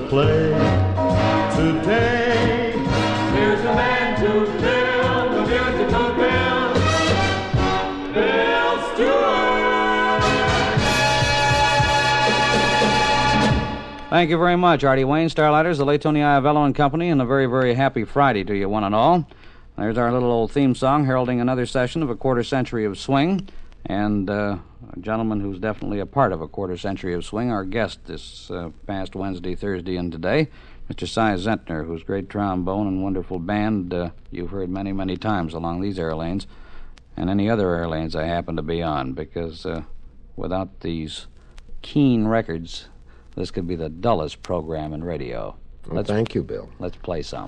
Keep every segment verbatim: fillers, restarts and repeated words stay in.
play today. Here's a man to fill the musical bill, Bill Stewart. Thank you very much, Artie Wayne, Starlighters, the late Tony Iavello and Company, and a very, very happy Friday to you, one and all. There's our little old theme song heralding another session of a quarter century of swing, and uh, a gentleman who's definitely a part of a quarter century of swing, our guest this uh, past Wednesday, Thursday, and today, Mister Cy Zentner, whose great trombone and wonderful band uh, you've heard many, many times along these air lanes, and any other air lanes I happen to be on, because uh, without these keen records, this could be the dullest program in radio. Well, thank you, Bill. Let's play some.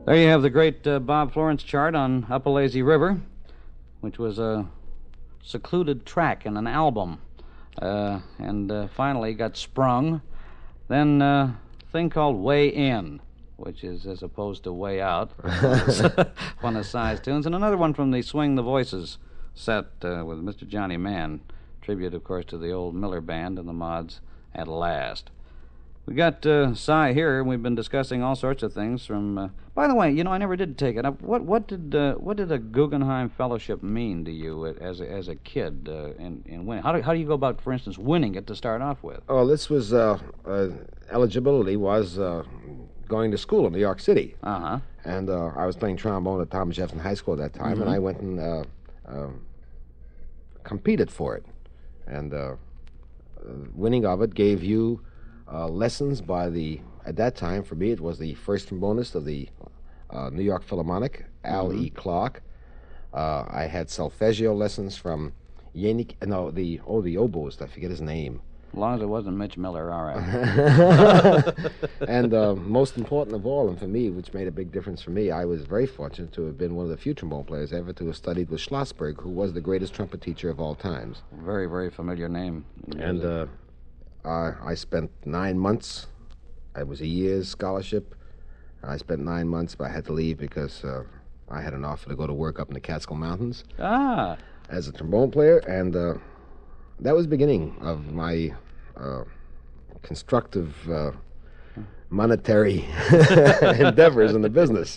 There you have the great uh, Bob Florence chart on Upper River, which was a secluded track in an album. Uh, and uh, finally got sprung. Then uh, a thing called Way In, which is as opposed to Way Out, one of Cy's tunes. And another one from the Swing the Voices set uh, with Mister Johnny Mann. Tribute, of course, to the old Miller Band and the Mods at last. We got uh, Cy here, and we've been discussing all sorts of things from... Uh, by the way, you know, I never did take it up. What what did uh, what did a Guggenheim Fellowship mean to you as a, as a kid uh, in, in winning? How do, how do you go about, for instance, winning it to start off with? Oh, this was... Uh, uh, eligibility was uh, going to school in New York City. Uh-huh. And uh, I was playing trombone at Thomas Jefferson High School at that time, Mm-hmm. and I went and uh, uh, competed for it. And uh, winning of it gave you... Uh, lessons by the, at that time, for me, it was the first trombonist of the uh, New York Philharmonic, Al Mm-hmm. E. Clark. Uh, I had solfeggio lessons from Yannick, no, the, oh, the oboist, I forget his name. As long as it wasn't Mitch Miller, all right. And uh, most important of all, and for me, which made a big difference for me, I was very fortunate to have been one of the few trombone players ever to have studied with Schlossberg, who was the greatest trumpet teacher of all times. Very, very familiar name. And uh, uh, I spent nine months. It was a year's scholarship. I spent nine months, but I had to leave because uh, I had an offer to go to work up in the Catskill Mountains Ah. as a trombone player, and uh, that was the beginning of my uh, constructive uh, monetary endeavors in the business.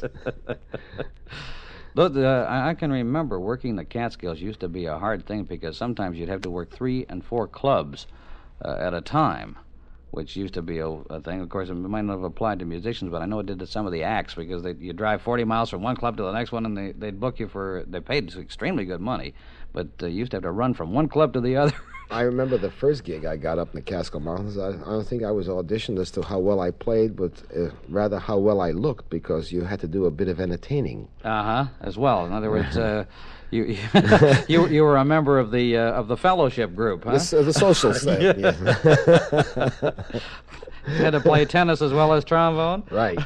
Look, uh, I I can remember working the Catskills used to be a hard thing because sometimes you'd have to work three and four clubs uh, at a time, which used to be a, a thing. Of course, it might not have applied to musicians, but I know it did to some of the acts because they, you drive forty miles from one club to the next one, and they, they'd book you for, they paid extremely good money, but uh, you used to have to run from one club to the other. I remember the first gig I got up in the Catskill Mountains. I, I don't think I was auditioned as to how well I played, but uh, rather how well I looked, because you had to do a bit of entertaining. Uh-huh, as well. In other words, uh, you, you you were a member of the uh, of the fellowship group, huh? This, uh, the social set. Yeah. You had to play tennis as well as trombone? Right.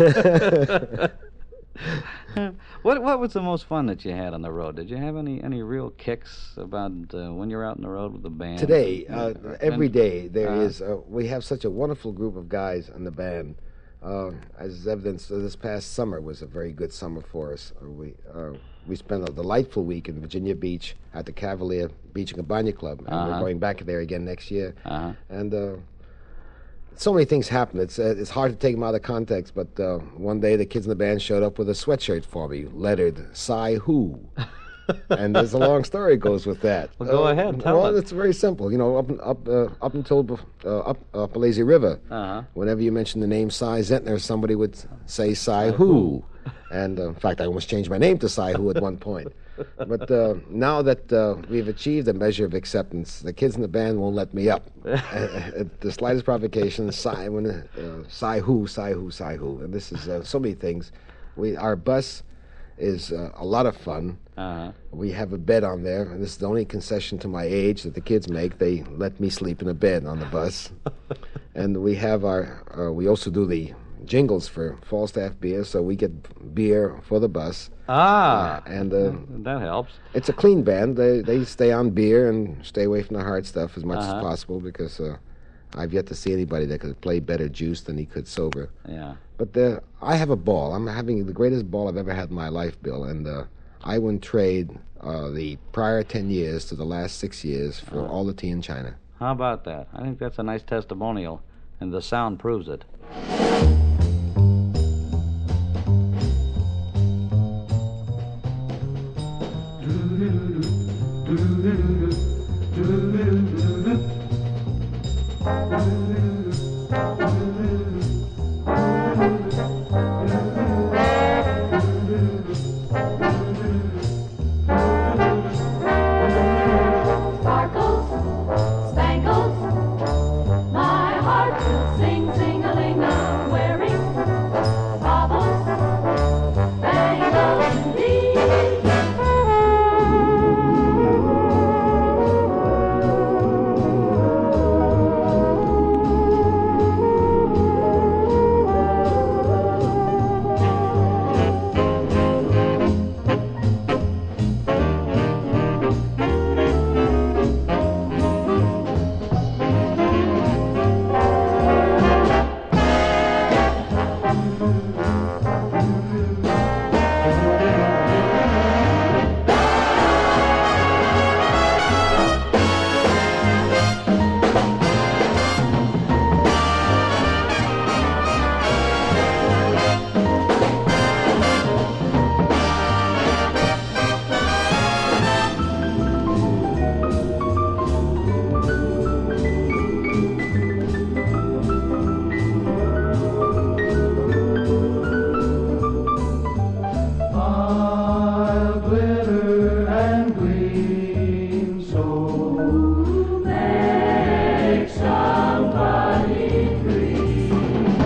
What what was the most fun that you had on the road? Did you have any, any real kicks about uh, when you were out on the road with the band? Today, uh, every day, there Uh, is. Uh, we have such a wonderful group of guys in the band. Uh, as evidence, uh, this past summer was a very good summer for us. Uh, we uh, we spent a delightful week in Virginia Beach at the Cavalier Beach and Cabana Club, and Uh-huh. we're going back there again next year. Uh-huh. And uh, so many things happen. It's uh, it's hard to take them out of context. But uh, one day, the kids in the band showed up with a sweatshirt for me, lettered "Cy Who," and there's a long story goes with that. Well, go Uh, ahead, tell well, it. it's very simple. You know, up up uh, up until bef- uh, up up a lazy river. Uh-huh. Whenever you mention the name Cy Zentner, somebody would say Cy Who, and uh, in fact, I almost changed my name to Cy Who at one point. But uh, now that uh, we've achieved a measure of acceptance, the kids in the band won't let me up. uh, at the slightest provocation, Cy, when, uh, Cy Who, Cy Who, Cy Who. And this is uh, so many things. We Our bus is uh, a lot of fun. Uh-huh. We have a bed on there, and this is the only concession to my age that the kids make. They let me sleep in a bed on the bus. And we have our, uh, we also do the jingles for Falstaff beer, so we get beer for the bus. Ah, Uh, and uh, that helps. it's a clean band. They they stay on beer and stay away from the hard stuff as much Uh-huh. as possible, because uh, I've yet to see anybody that could play better juice than he could sober. Yeah. But uh, I have a ball. I'm having the greatest ball I've ever had in my life, Bill, and uh, I wouldn't trade uh, the prior ten years to the last six years for Uh-huh. all the tea in China. How about that? I think that's a nice testimonial, and the sound proves it. Sparkles, spangles, my heart will sing, sing-a-ling-a, where I'll glitter and gleam so make somebody dream.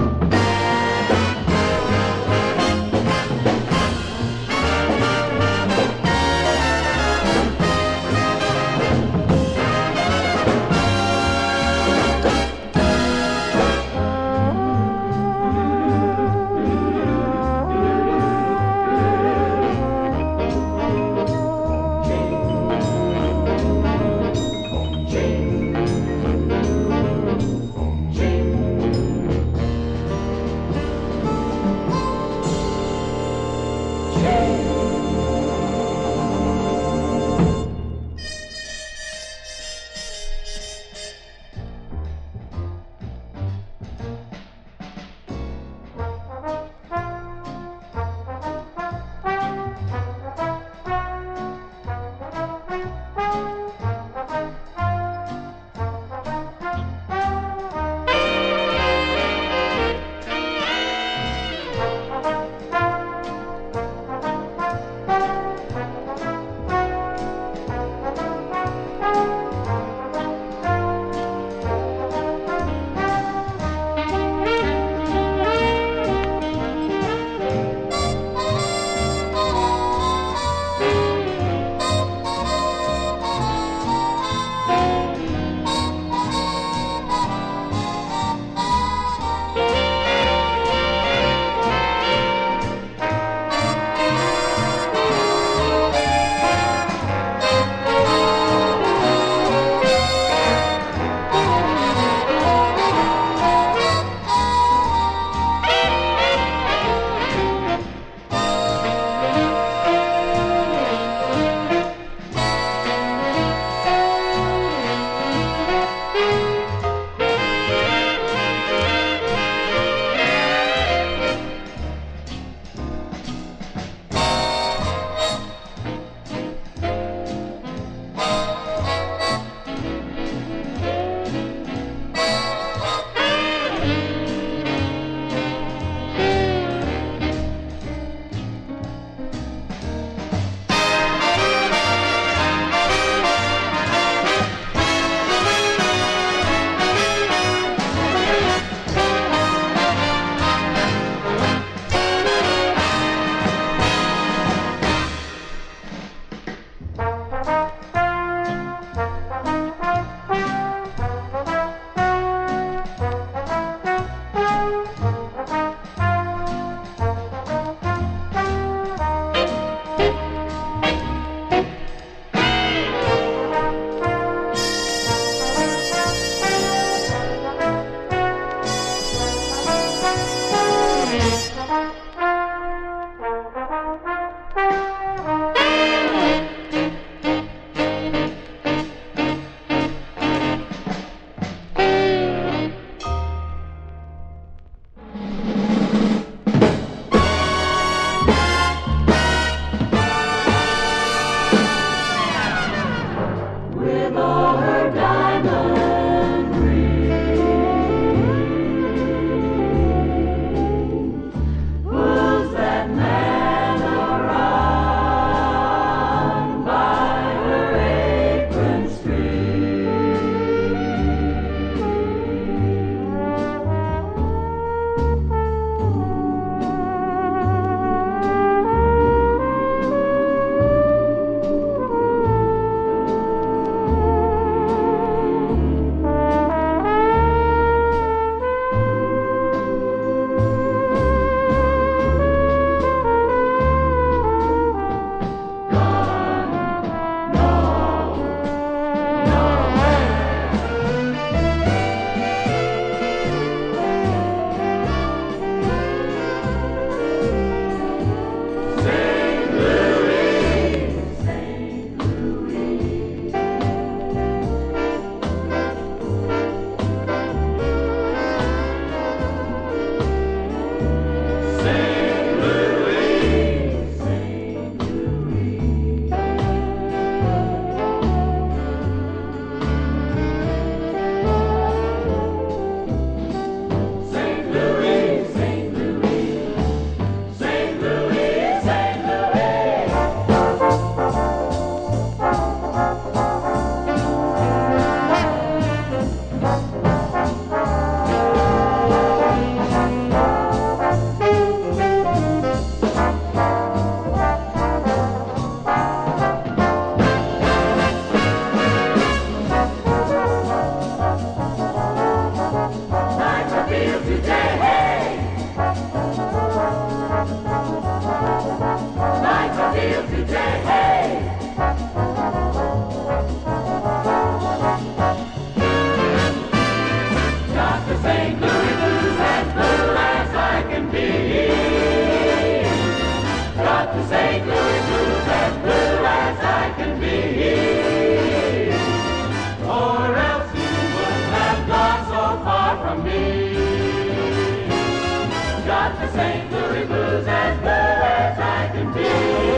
got the Saint Louis blues as blue as I can be.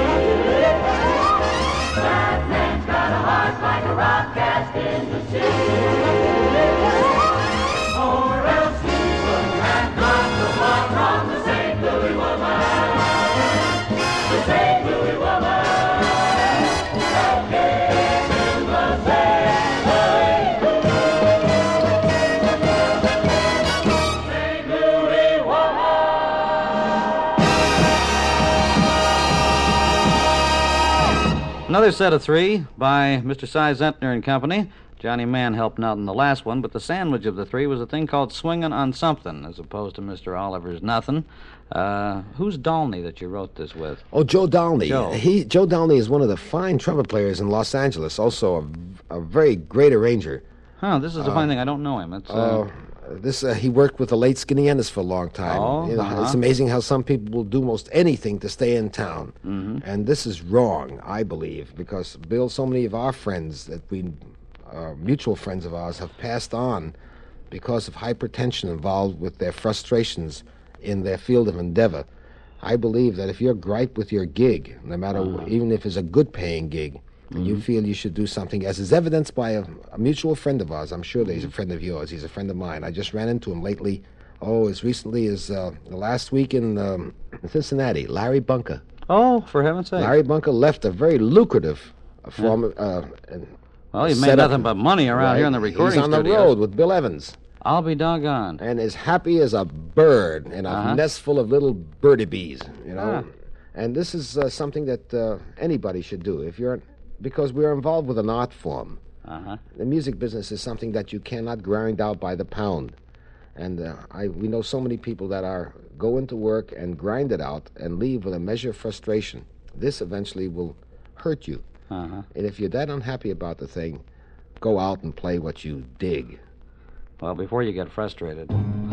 That man's got a heart like a rock cast in the sea. Or else he wouldn't have gone so far from the Saint Louis woman. The Saint Louis woman. Another set of three by Mister Cy Zentner and Company. Johnny Mann helped out in the last one, but the sandwich of the three was a thing called Swingin' on Something, as opposed to Mister Oliver's Nothing. Uh, who's Dolney that you wrote this with? Oh, Joe Dolney. Joe. He, Joe Dolney is one of the fine trumpet players in Los Angeles, also a, a very great arranger. Huh, this is the funny thing. I don't know him. It's, uh, Uh, this uh, he worked with the late Skinny Ennis for a long time. Oh, You know, uh-huh. It's amazing how some people will do most anything to stay in town. Mm-hmm. And this is wrong, I believe, because, Bill, so many of our friends that we, uh, mutual friends of ours, have passed on because of hypertension involved with their frustrations in their field of endeavor. I believe that if you're gripe with your gig, no matter, Uh-huh. even if it's a good-paying gig, and you feel you should do something, as is evidenced by a, a mutual friend of ours. I'm sure that he's a friend of yours. He's a friend of mine. I just ran into him lately, oh, as recently as uh, the last week in um, Cincinnati, Larry Bunker. oh, for heaven's sake. Larry Bunker left a very lucrative uh, form of... Uh, well, you've set made up- nothing but money around right? here in the recording He's on the studios. road with Bill Evans, I'll be doggone. and as happy as a bird in a Uh-huh. nest full of little birdie bees, you know. Ah. And this is uh, something that uh, anybody should do if you're... Because we're involved with an art form. Uh-huh. The music business is something that you cannot grind out by the pound. And uh, I, we know so many people that are go into work and grind it out and leave with a measure of frustration. This eventually will hurt you. Uh-huh. And if you're that unhappy about the thing, go out and play what you dig. Well, before you get frustrated.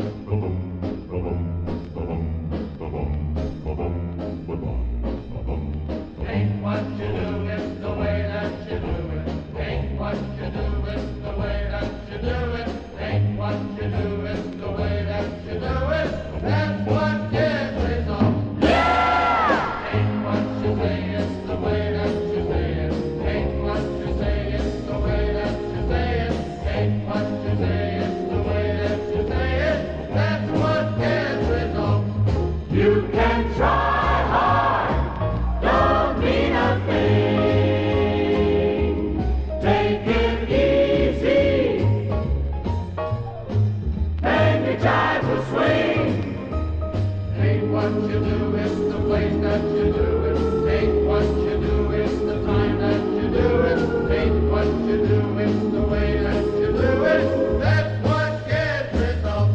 Ain't what you do, it's the way that you do it. Ain't what you do, it's the way that you do it. Ain't what you do, it's the way that you do it. That's what gets results. Yeah! Ain't what you say, it's the way that you say it. Ain't what you say, it's the way that you say it. Ain't what you say, it's the way that you say it. That's what gets results. You can try hard, don't mean a thing. Take it easy, and your jive will swing. Ain't what you do, it's the place that you do it. Ain't what you do, it's the time that you do it. Ain't what you do, it's the way that you do it. That's what gets results.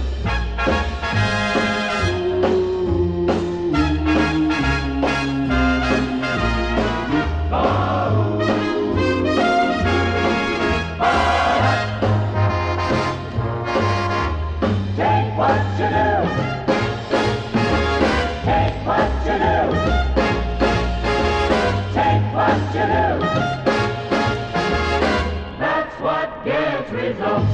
Take what you do. Take what you do. Take what you do. That's what gets results.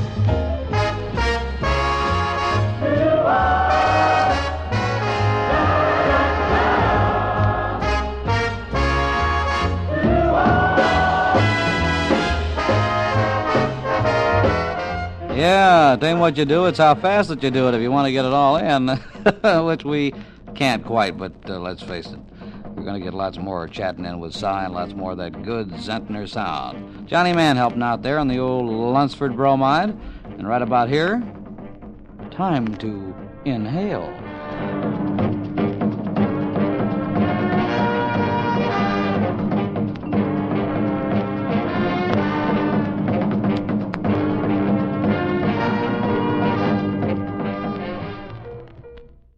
Yeah, it ain't what you do, it's how fast that you do it if you want to get it all in, which we can't quite, but uh, let's face it. We're going to get lots more chatting in with Cy and lots more of that good Zentner sound. Johnny Mann helping out there on the old Lunsford bromide. And right about here, time to inhale.